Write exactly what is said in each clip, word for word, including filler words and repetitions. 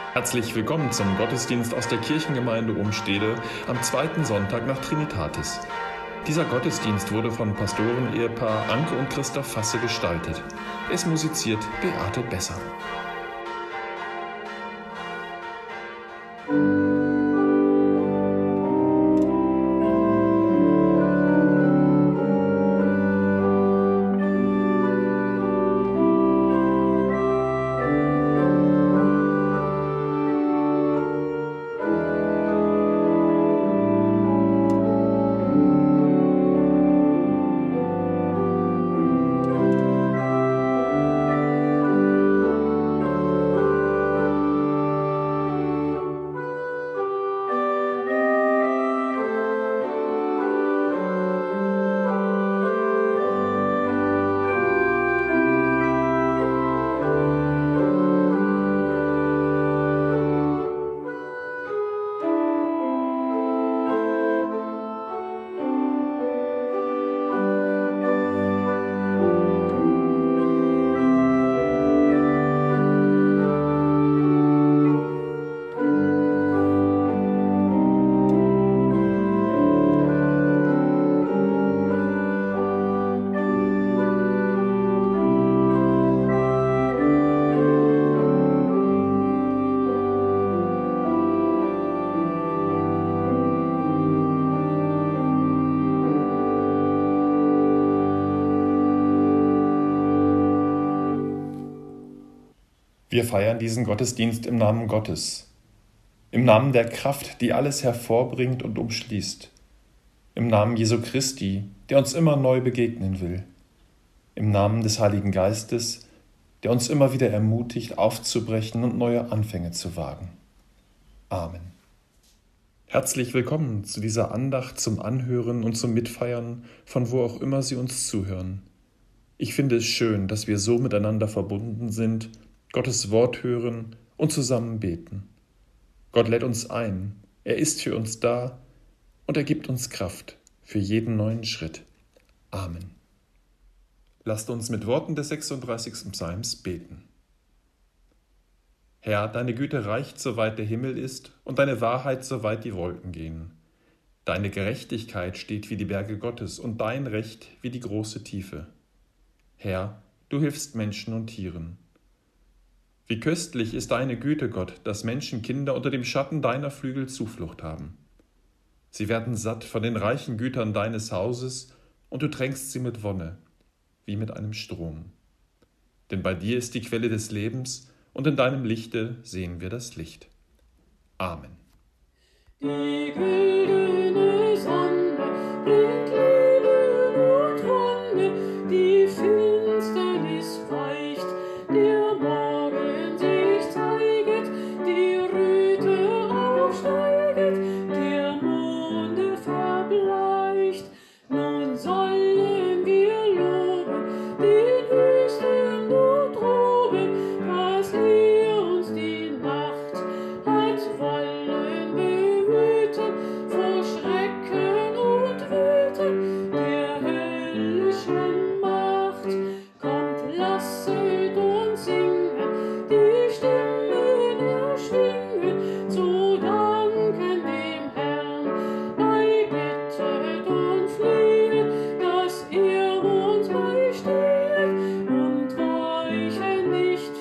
Herzlich willkommen zum Gottesdienst aus der Kirchengemeinde Umstede am zweiten Sonntag nach Trinitatis. Dieser Gottesdienst wurde von Pastoren-Ehepaar Anke und Christa Fasse gestaltet. Es musiziert Beate Besser. Wir feiern diesen Gottesdienst im Namen Gottes, im Namen der Kraft, die alles hervorbringt und umschließt, im Namen Jesu Christi, der uns immer neu begegnen will, im Namen des Heiligen Geistes, der uns immer wieder ermutigt, aufzubrechen und neue Anfänge zu wagen. Amen. Herzlich willkommen zu dieser Andacht zum Anhören und zum Mitfeiern, von wo auch immer Sie uns zuhören. Ich finde es schön, dass wir so miteinander verbunden sind, Gottes Wort hören und zusammen beten. Gott lädt uns ein, er ist für uns da und er gibt uns Kraft für jeden neuen Schritt. Amen. Lasst uns mit Worten des sechsunddreißigsten Psalms beten. Herr, deine Güte reicht, soweit der Himmel ist, und deine Wahrheit, soweit die Wolken gehen. Deine Gerechtigkeit steht wie die Berge Gottes und dein Recht wie die große Tiefe. Herr, du hilfst Menschen und Tieren. Wie köstlich ist deine Güte, Gott, dass Menschenkinder unter dem Schatten deiner Flügel Zuflucht haben. Sie werden satt von den reichen Gütern deines Hauses, und du tränkst sie mit Wonne, wie mit einem Strom. Denn bei dir ist die Quelle des Lebens, und in deinem Lichte sehen wir das Licht. Amen. Die güldene Sonne bringt Leben und Wonne, die Finsternis weicht, der Morgen sich zeiget, die Röte aufsteiget, der Monde verbleicht. Nun sollen wir loben den Höchsten dort droben, dass er uns die Nacht hat wollen behüten vor Schrecken und Wüten der höllischen Macht. Kommt, lasset uns singen, die Stimmen erschwingen, zu danken dem Herrn, bei Bittet und Flehen, dass er uns beisteht und weichen nicht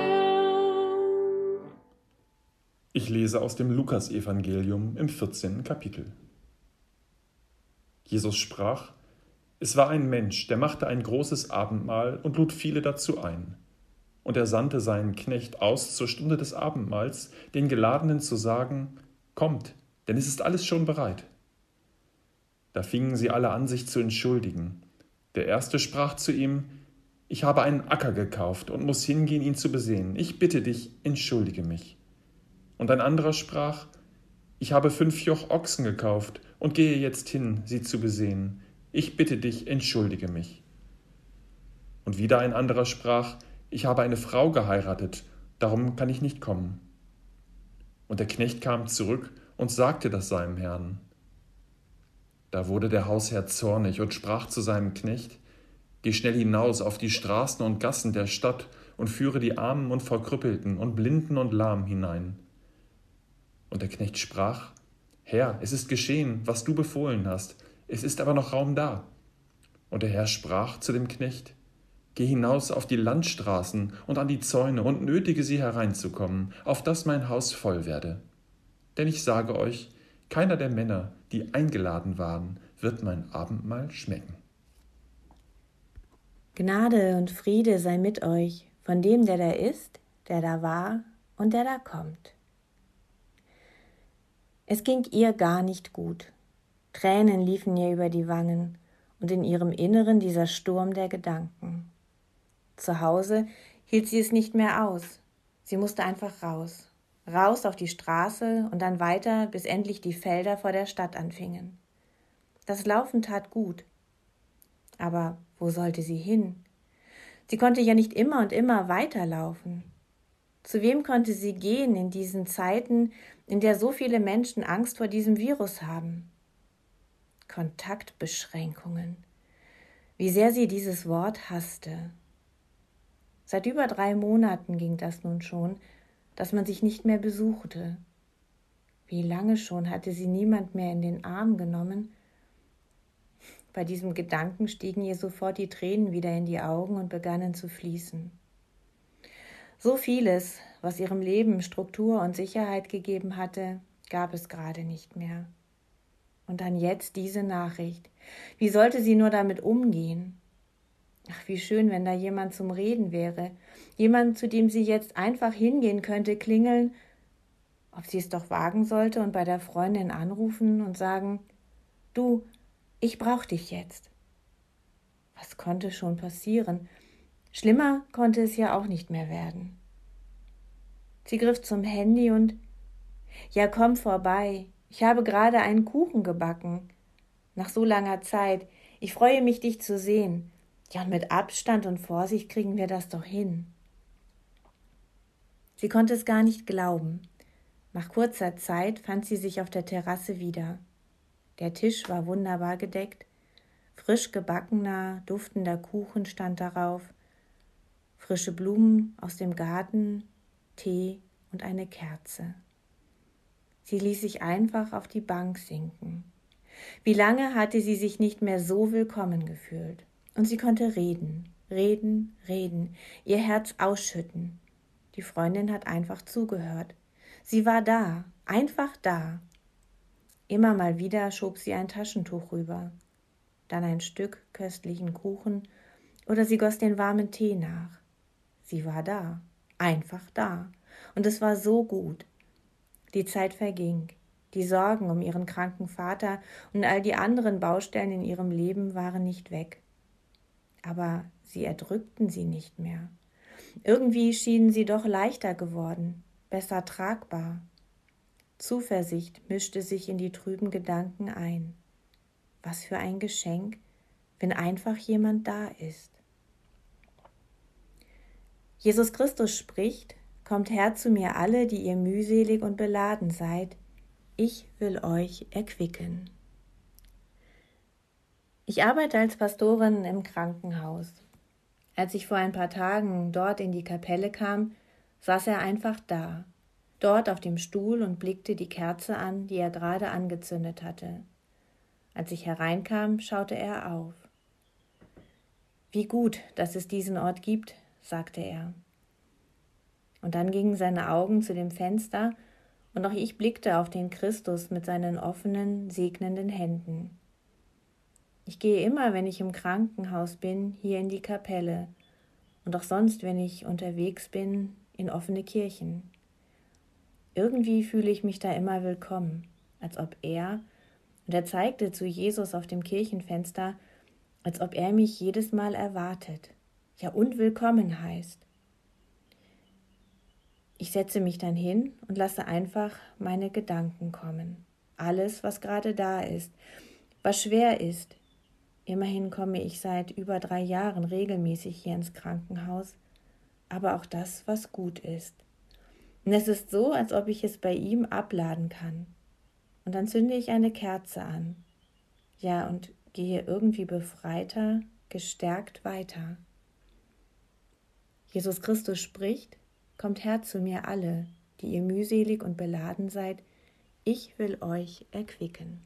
fern. Ich lese aus dem Lukasevangelium im vierzehnten Kapitel. Jesus sprach: Es war ein Mensch, der machte ein großes Abendmahl und lud viele dazu ein. Und er sandte seinen Knecht aus zur Stunde des Abendmahls, den Geladenen zu sagen: Kommt, denn es ist alles schon bereit. Da fingen sie alle an, sich zu entschuldigen. Der erste sprach zu ihm: Ich habe einen Acker gekauft und muss hingehen, ihn zu besehen. Ich bitte dich, entschuldige mich. Und ein anderer sprach: Ich habe fünf Joch Ochsen gekauft und gehe jetzt hin, sie zu besehen. Ich bitte dich, entschuldige mich. Und wieder ein anderer sprach: Ich habe eine Frau geheiratet, darum kann ich nicht kommen. Und der Knecht kam zurück und sagte das seinem Herrn. Da wurde der Hausherr zornig und sprach zu seinem Knecht: Geh schnell hinaus auf die Straßen und Gassen der Stadt und führe die Armen und Verkrüppelten und Blinden und Lahmen hinein. Und der Knecht sprach, Herr, es ist geschehen, was du befohlen hast, es ist aber noch Raum da. Und der Herr sprach zu dem Knecht, Geh hinaus auf die Landstraßen und an die Zäune und nötige sie hereinzukommen, auf dass mein Haus voll werde. Denn ich sage euch, keiner der Männer, die eingeladen waren, wird mein Abendmahl schmecken. Gnade und Friede sei mit euch, von dem, der da ist, der da war und der da kommt. Es ging ihr gar nicht gut. Tränen liefen ihr über die Wangen und in ihrem Inneren dieser Sturm der Gedanken. Zu Hause hielt sie es nicht mehr aus. Sie musste einfach raus. Raus auf die Straße und dann weiter, bis endlich die Felder vor der Stadt anfingen. Das Laufen tat gut. Aber wo sollte sie hin? Sie konnte ja nicht immer und immer weiterlaufen. Zu wem konnte sie gehen in diesen Zeiten, in der so viele Menschen Angst vor diesem Virus haben? Kontaktbeschränkungen. Wie sehr sie dieses Wort hasste. Seit über drei Monaten ging das nun schon, dass man sich nicht mehr besuchte. Wie lange schon hatte sie niemand mehr in den Arm genommen? Bei diesem Gedanken stiegen ihr sofort die Tränen wieder in die Augen und begannen zu fließen. So vieles, was ihrem Leben Struktur und Sicherheit gegeben hatte, gab es gerade nicht mehr. Und dann jetzt diese Nachricht. Wie sollte sie nur damit umgehen? Ach, wie schön, wenn da jemand zum Reden wäre. Jemand, zu dem sie jetzt einfach hingehen könnte, klingeln, ob sie es doch wagen sollte und bei der Freundin anrufen und sagen, du, ich brauch dich jetzt. Was konnte schon passieren? Schlimmer konnte es ja auch nicht mehr werden. Sie griff zum Handy und, ja, komm vorbei. Ich habe gerade einen Kuchen gebacken. Nach so langer Zeit. Ich freue mich, dich zu sehen. Ja, und mit Abstand und Vorsicht kriegen wir das doch hin. Sie konnte es gar nicht glauben. Nach kurzer Zeit fand sie sich auf der Terrasse wieder. Der Tisch war wunderbar gedeckt. Frisch gebackener, duftender Kuchen stand darauf. Frische Blumen aus dem Garten, Tee und eine Kerze. Sie ließ sich einfach auf die Bank sinken. Wie lange hatte sie sich nicht mehr so willkommen gefühlt? Und sie konnte reden, reden, reden, ihr Herz ausschütten. Die Freundin hat einfach zugehört. Sie war da, einfach da. Immer mal wieder schob sie ein Taschentuch rüber, dann ein Stück köstlichen Kuchen oder sie goss den warmen Tee nach. Sie war da, einfach da. Und es war so gut. Die Zeit verging. Die Sorgen um ihren kranken Vater und all die anderen Baustellen in ihrem Leben waren nicht weg. Aber sie erdrückten sie nicht mehr. Irgendwie schienen sie doch leichter geworden, besser tragbar. Zuversicht mischte sich in die trüben Gedanken ein. Was für ein Geschenk, wenn einfach jemand da ist. Jesus Christus spricht, kommt her zu mir alle, die ihr mühselig und beladen seid, ich will euch erquicken. Ich arbeite als Pastorin im Krankenhaus. Als ich vor ein paar Tagen dort in die Kapelle kam, saß er einfach da, dort auf dem Stuhl und blickte die Kerze an, die er gerade angezündet hatte. Als ich hereinkam, schaute er auf. Wie gut, dass es diesen Ort gibt, sagte er. Und dann gingen seine Augen zu dem Fenster, und auch ich blickte auf den Christus mit seinen offenen, segnenden Händen. Ich gehe immer, wenn ich im Krankenhaus bin, hier in die Kapelle und auch sonst, wenn ich unterwegs bin, in offene Kirchen. Irgendwie fühle ich mich da immer willkommen, als ob er, und er zeigte zu Jesus auf dem Kirchenfenster, als ob er mich jedes Mal erwartet, ja und willkommen heißt. Ich setze mich dann hin und lasse einfach meine Gedanken kommen. Alles, was gerade da ist, was schwer ist. Immerhin komme ich seit über drei Jahren regelmäßig hier ins Krankenhaus, aber auch das, was gut ist. Und es ist so, als ob ich es bei ihm abladen kann. Und dann zünde ich eine Kerze an. Ja, und gehe irgendwie befreiter, gestärkt weiter. Jesus Christus spricht: Kommt her zu mir alle, die ihr mühselig und beladen seid, ich will euch erquicken.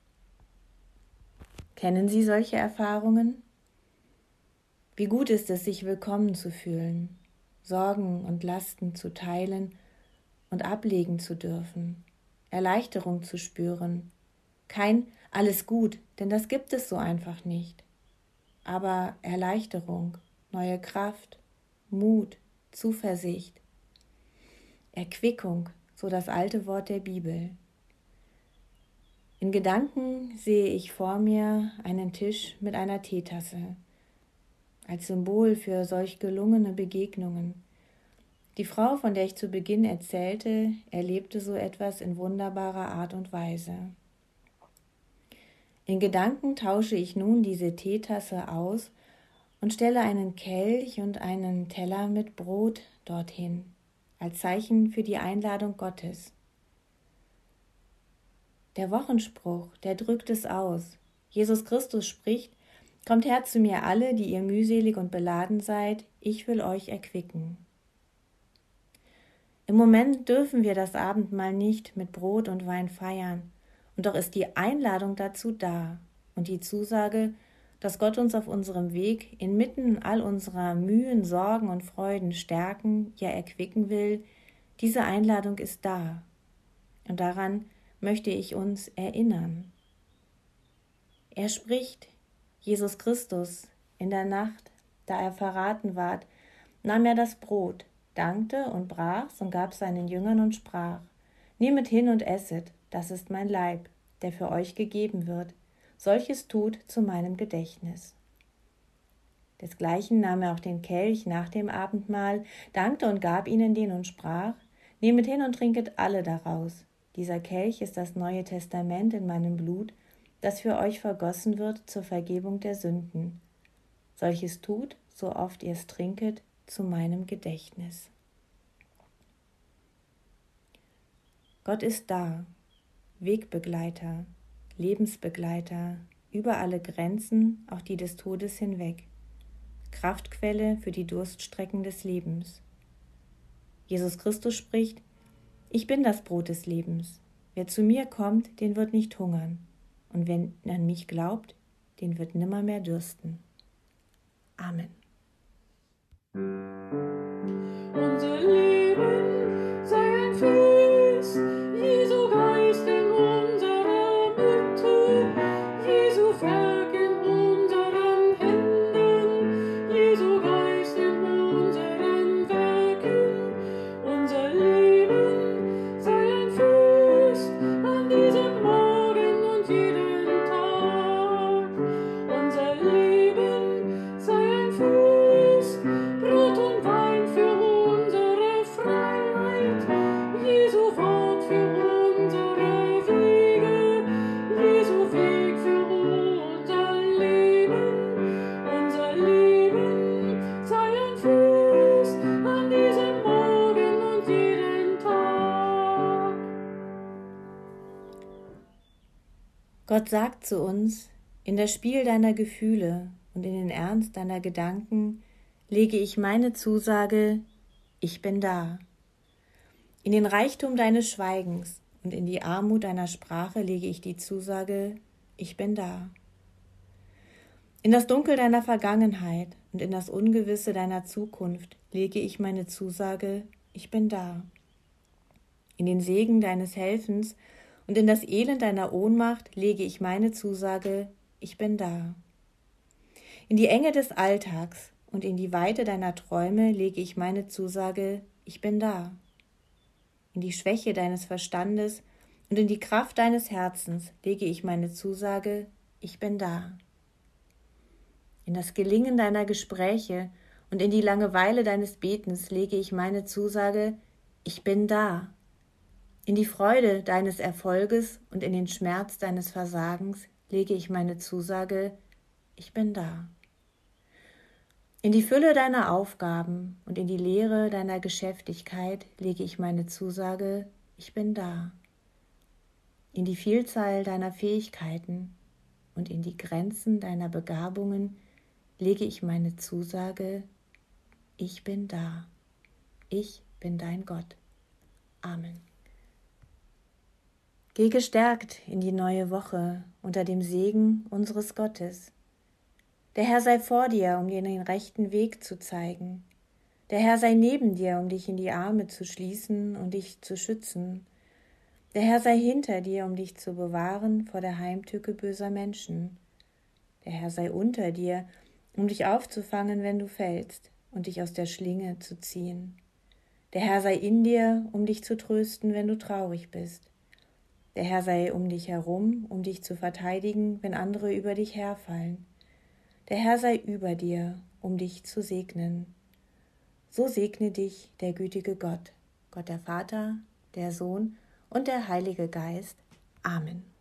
Kennen Sie solche Erfahrungen? Wie gut ist es, sich willkommen zu fühlen, Sorgen und Lasten zu teilen und ablegen zu dürfen, Erleichterung zu spüren. Kein alles gut, denn das gibt es so einfach nicht. Aber Erleichterung, neue Kraft, Mut, Zuversicht, Erquickung, so das alte Wort der Bibel. In Gedanken sehe ich vor mir einen Tisch mit einer Teetasse, als Symbol für solch gelungene Begegnungen. Die Frau, von der ich zu Beginn erzählte, erlebte so etwas in wunderbarer Art und Weise. In Gedanken tausche ich nun diese Teetasse aus und stelle einen Kelch und einen Teller mit Brot dorthin, als Zeichen für die Einladung Gottes. Der Wochenspruch, der drückt es aus. Jesus Christus spricht: Kommt her zu mir alle, die ihr mühselig und beladen seid, ich will euch erquicken. Im Moment dürfen wir das Abendmahl nicht mit Brot und Wein feiern, und doch ist die Einladung dazu da und die Zusage, dass Gott uns auf unserem Weg inmitten all unserer Mühen, Sorgen und Freuden stärken, ja erquicken will. Diese Einladung ist da, und daran möchte ich uns erinnern. Er spricht: Jesus Christus, in der Nacht, da er verraten ward, nahm er das Brot, dankte und brach's und gab seinen Jüngern und sprach: Nehmet hin und esset, das ist mein Leib, der für euch gegeben wird. Solches tut zu meinem Gedächtnis. Desgleichen nahm er auch den Kelch nach dem Abendmahl, dankte und gab ihnen den und sprach: Nehmet hin und trinket alle daraus. Dieser Kelch ist das Neue Testament in meinem Blut, das für euch vergossen wird zur Vergebung der Sünden. Solches tut, so oft ihr es trinket, zu meinem Gedächtnis. Gott ist da, Wegbegleiter, Lebensbegleiter, über alle Grenzen, auch die des Todes hinweg, Kraftquelle für die Durststrecken des Lebens. Jesus Christus spricht: Ich bin das Brot des Lebens. Wer zu mir kommt, den wird nicht hungern. Und wer an mich glaubt, den wird nimmermehr dürsten. Amen. Unser Leben sei ein Fest, Jesu Geist in unserer Mitte, Jesu Werk in unseren Händen, Jesu Geist in unseren Werken. Unser Leben sei ein Fest an diesem Morgen und jeden Tag. Unser Leben sei ein Fest, Brot und Wein für unsere Freiheit, Jesu Wort für unsere Wege, Jesu Weg für unser Leben. Unser Leben sei ein Fest an diesem Morgen und jeden Tag. Gott sagt zu uns: In das Spiel deiner Gefühle und in den Ernst deiner Gedanken lege ich meine Zusage: Ich bin da. In den Reichtum deines Schweigens und in die Armut deiner Sprache lege ich die Zusage: Ich bin da. In das Dunkel deiner Vergangenheit und in das Ungewisse deiner Zukunft lege ich meine Zusage: Ich bin da. In den Segen deines Helfens und in das Elend deiner Ohnmacht lege ich meine Zusage: Ich bin da. In die Enge des Alltags und in die Weite deiner Träume lege ich meine Zusage: Ich bin da. In die Schwäche deines Verstandes und in die Kraft deines Herzens lege ich meine Zusage: Ich bin da. In das Gelingen deiner Gespräche und in die Langeweile deines Betens lege ich meine Zusage: Ich bin da. In die Freude deines Erfolges und in den Schmerz deines Versagens lege ich meine Zusage: Ich bin da. In die Fülle deiner Aufgaben und in die Leere deiner Geschäftigkeit lege ich meine Zusage: Ich bin da. In die Vielzahl deiner Fähigkeiten und in die Grenzen deiner Begabungen lege ich meine Zusage: Ich bin da. Ich bin dein Gott. Amen. Geh gestärkt in die neue Woche unter dem Segen unseres Gottes. Der Herr sei vor dir, um dir den rechten Weg zu zeigen. Der Herr sei neben dir, um dich in die Arme zu schließen und dich zu schützen. Der Herr sei hinter dir, um dich zu bewahren vor der Heimtücke böser Menschen. Der Herr sei unter dir, um dich aufzufangen, wenn du fällst, und dich aus der Schlinge zu ziehen. Der Herr sei in dir, um dich zu trösten, wenn du traurig bist. Der Herr sei um dich herum, um dich zu verteidigen, wenn andere über dich herfallen. Der Herr sei über dir, um dich zu segnen. So segne dich der gütige Gott, Gott der Vater, der Sohn und der Heilige Geist. Amen.